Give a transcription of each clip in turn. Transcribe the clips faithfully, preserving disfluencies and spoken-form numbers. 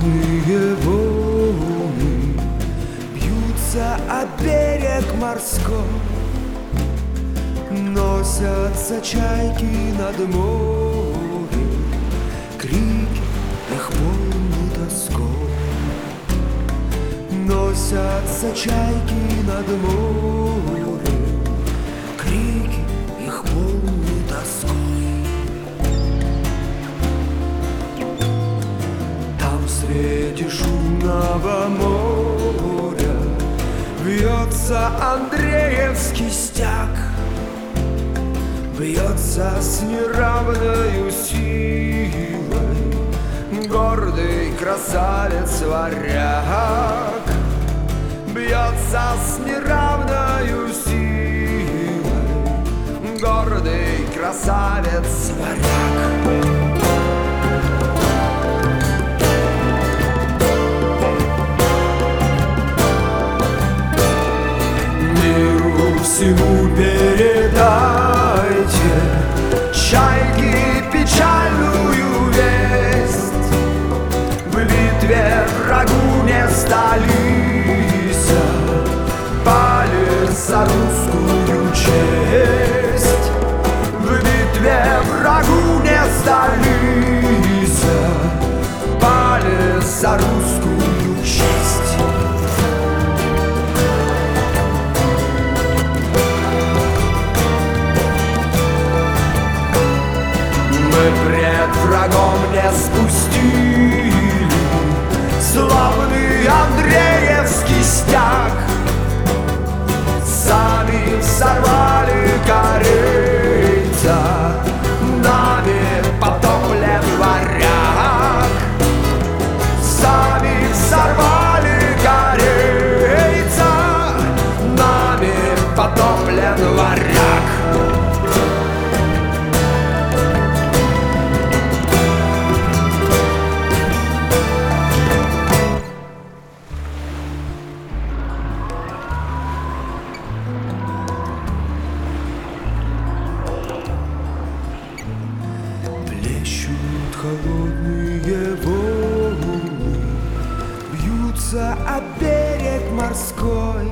холодные волны бьются о берег морской, носятся чайки над морем, крики их полны тоской. Носятся чайки над морем, крики их полны тоской. Там в свете шумного моря бьется Андреевский стяг, бьется с неравною силой гордый красавец-варяг. Бьется с неравною силой гордый красавец-варяг. Миру всему передайте, чайки, печальную весть: в битве врагу не сдались, пали за русскую честь. В битве врагу не сдались, пали за русскую честь. Мы пред врагом не спустили славный Андреевский стяг, сами взорвали корейца, нами потоплен варяг. Сами взорвали корейца, нами потоплен варяг. Плещут холодные волны, бьются о берег морской,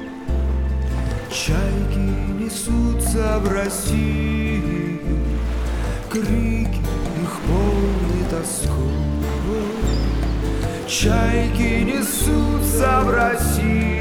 чайки несутся в Россию, крики их полны тоской. Чайки несутся в Россию,